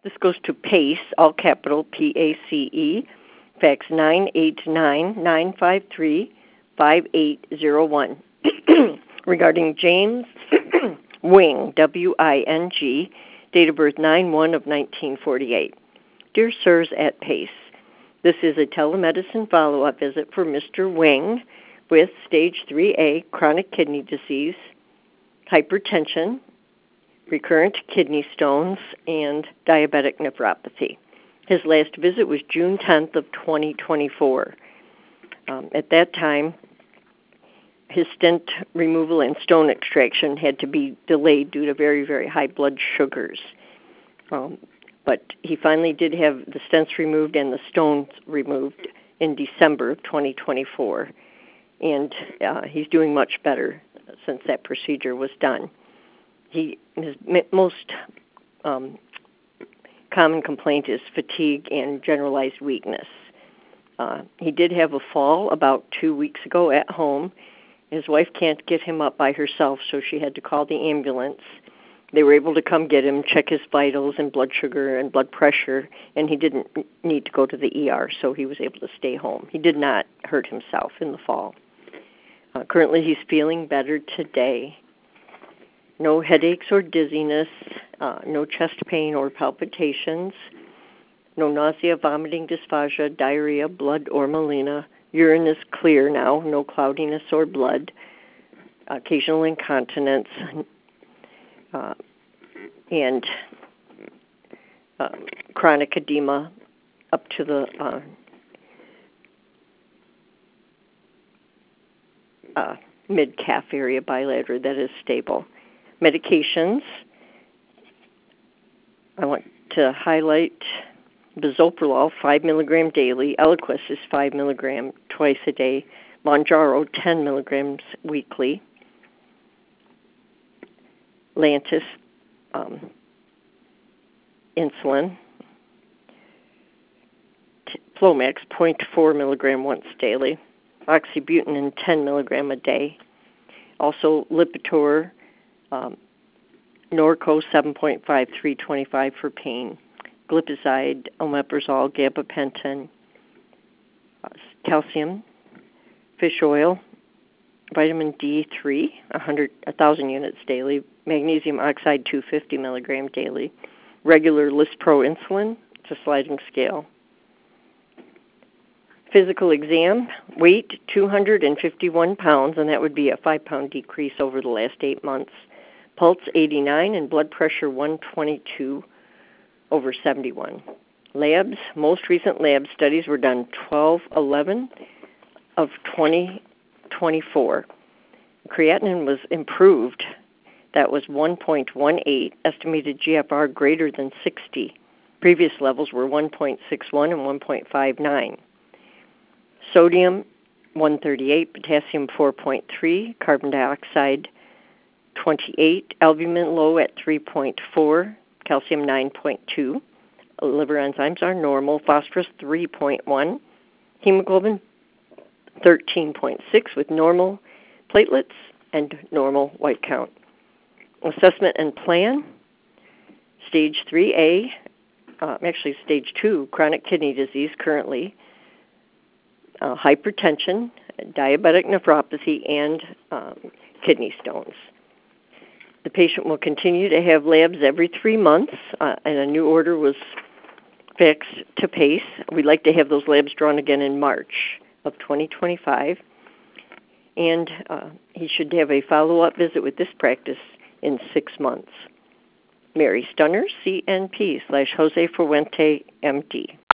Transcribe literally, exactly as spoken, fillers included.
This goes to PACE, all capital P A C E, fax nine eight nine, nine five three, five eight zero one, regarding James Wing, W I N G, date of birth nine one of nineteen forty-eight. Dear Sirs at PACE, this is a telemedicine follow-up visit for Mister Wing with stage three A chronic kidney disease, hypertension, recurrent kidney stones, and diabetic nephropathy. His last visit was June tenth of twenty twenty-four. Um, at that time, his stent removal and stone extraction had to be delayed due to very, very high blood sugars. Um, but he finally did have the stents removed and the stones removed in December of twenty twenty-four. And uh, he's doing much better since that procedure was done. He, his most um, common complaint is fatigue and generalized weakness. Uh, he did have a fall about two weeks ago at home. His wife can't get him up by herself, so she had to call the ambulance. They were able to come get him, check his vitals and blood sugar and blood pressure, and he didn't need to go to the E R, so he was able to stay home. He did not hurt himself in the fall. Uh, currently, he's feeling better today. No headaches or dizziness, uh, no chest pain or palpitations, no nausea, vomiting, dysphagia, diarrhea, blood, or melena. Urine is clear now, no cloudiness or blood, occasional incontinence, uh, and uh, chronic edema up to the uh, uh, mid-calf area bilateral that is stable. Medications, I want to highlight bisoprolol, five milligram daily. Eliquis is five milligram twice a day. Mounjaro, ten milligrams weekly. Lantus, um, insulin. T- Flomax, zero point four milligram once daily. Oxybutynin, ten milligram a day. Also, Lipitor, um, Norco, seven point five, three twenty-five for pain. Glipizide, omeprazole, gabapentin, uh, calcium, fish oil, vitamin D three, one hundred, one thousand units daily, magnesium oxide, two hundred fifty milligram daily, regular Lispro insulin, it's a sliding scale. Physical exam, weight two hundred fifty-one pounds, and that would be a five-pound decrease over the last eight months. Pulse eighty-nine and blood pressure one twenty-two over seventy-one. Labs, most recent lab studies were done twelve eleven of twenty twenty-four. Creatinine was improved. That was one point one eight, estimated G F R greater than sixty. Previous levels were one point six one and one point five nine. Sodium, one thirty-eight, potassium, four point three, carbon dioxide, twenty-eight, albumin low at three point four, calcium, nine point two. Liver enzymes are normal, phosphorus, three point one, hemoglobin, thirteen point six with normal platelets and normal white count. Assessment and plan, stage three A, uh, actually stage two, chronic kidney disease currently, uh, hypertension, diabetic nephropathy, and um, kidney stones. The patient will continue to have labs every three months, uh, and a new order was faxed to PACE. We'd like to have those labs drawn again in March of twenty twenty-five. And uh, he should have a follow-up visit with this practice in six months. Mary Stunner, C N P slash Jose Fuente, M D.